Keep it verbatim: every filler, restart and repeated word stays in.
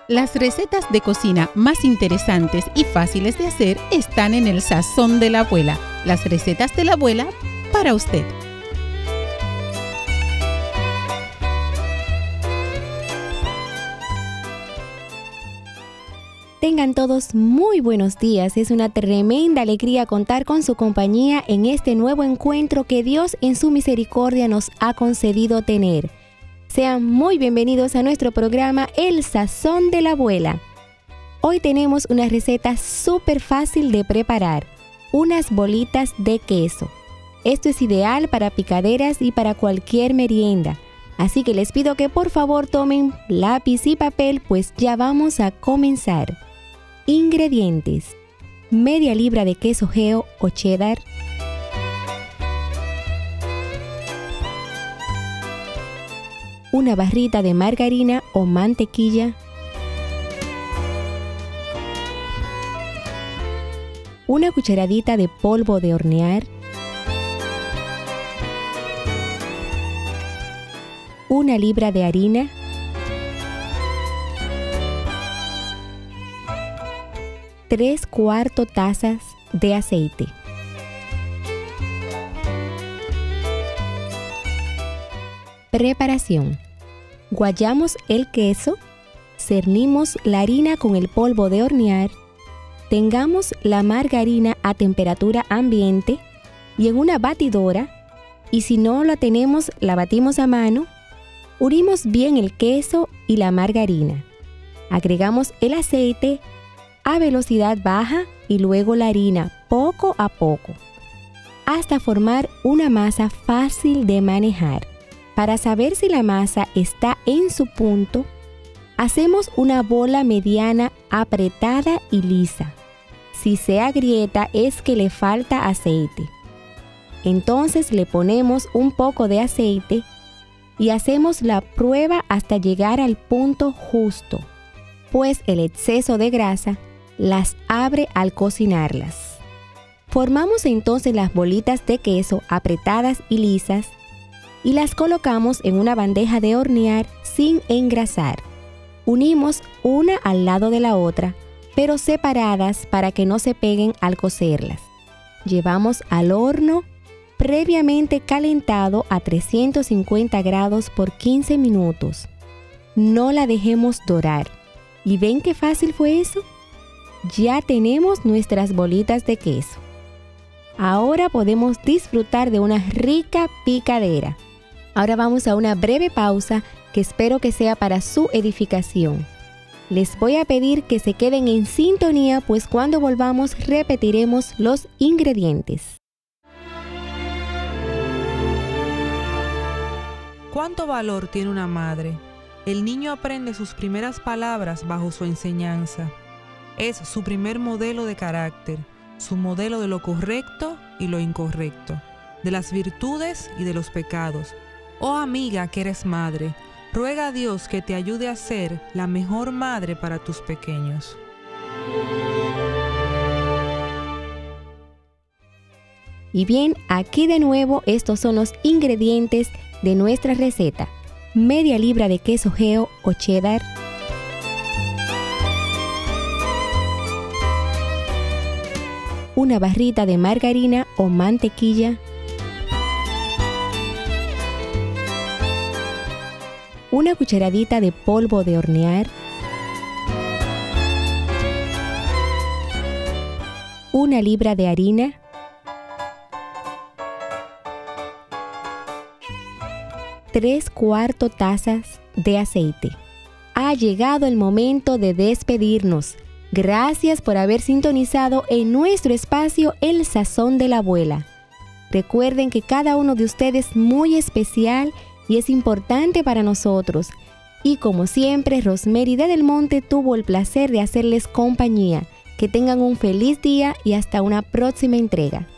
Las recetas de cocina más interesantes y fáciles de hacer están en el Sazón de la Abuela. Las recetas de la abuela para usted. Tengan todos muy buenos días. Es una tremenda alegría contar con su compañía en este nuevo encuentro que Dios en su misericordia nos ha concedido tener. Sean muy bienvenidos a nuestro programa El Sazón de la Abuela. Hoy tenemos una receta súper fácil de preparar, unas bolitas de queso. Esto es ideal para picaderas y para cualquier merienda. Así que les pido que por favor tomen lápiz y papel, pues ya vamos a comenzar. Ingredientes: media libra de queso Geo o cheddar, una barrita de margarina o mantequilla, una cucharadita de polvo de hornear, una libra de harina, tres cuartos tazas de aceite. Preparación: guayamos el queso, cernimos la harina con el polvo de hornear, tengamos la margarina a temperatura ambiente y en una batidora, y si no la tenemos la batimos a mano. Unimos bien el queso y la margarina. Agregamos el aceite a velocidad baja y luego la harina poco a poco, hasta formar una masa fácil de manejar. Para saber si la masa está en su punto, hacemos una bola mediana apretada y lisa. Si se agrieta es que le falta aceite. Entonces le ponemos un poco de aceite y hacemos la prueba hasta llegar al punto justo, pues el exceso de grasa las abre al cocinarlas. Formamos entonces las bolitas de queso apretadas y lisas y las colocamos en una bandeja de hornear sin engrasar. Unimos una al lado de la otra, pero separadas para que no se peguen al cocerlas. Llevamos al horno previamente calentado a trescientos cincuenta grados por quince minutos. No la dejemos dorar. ¿Y ven qué fácil fue eso? Ya tenemos nuestras bolitas de queso. Ahora podemos disfrutar de una rica picadera. Ahora vamos a una breve pausa que espero que sea para su edificación. Les voy a pedir que se queden en sintonía, pues cuando volvamos repetiremos los ingredientes. ¿Cuánto valor tiene una madre? El niño aprende sus primeras palabras bajo su enseñanza. Es su primer modelo de carácter, su modelo de lo correcto y lo incorrecto, de las virtudes y de los pecados. Oh amiga que eres madre, ruega a Dios que te ayude a ser la mejor madre para tus pequeños. Y bien, aquí de nuevo estos son los ingredientes de nuestra receta: media libra de queso Geo o cheddar, una barrita de margarina o mantequilla, una cucharadita de polvo de hornear, una libra de harina, tres cuartos tazas de aceite. Ha llegado el momento de despedirnos. Gracias por haber sintonizado en nuestro espacio El Sazón de la Abuela. Recuerden que cada uno de ustedes es muy especial y es importante para nosotros. Y como siempre, Rosemary de Del Monte tuvo el placer de hacerles compañía. Que tengan un feliz día y hasta una próxima entrega.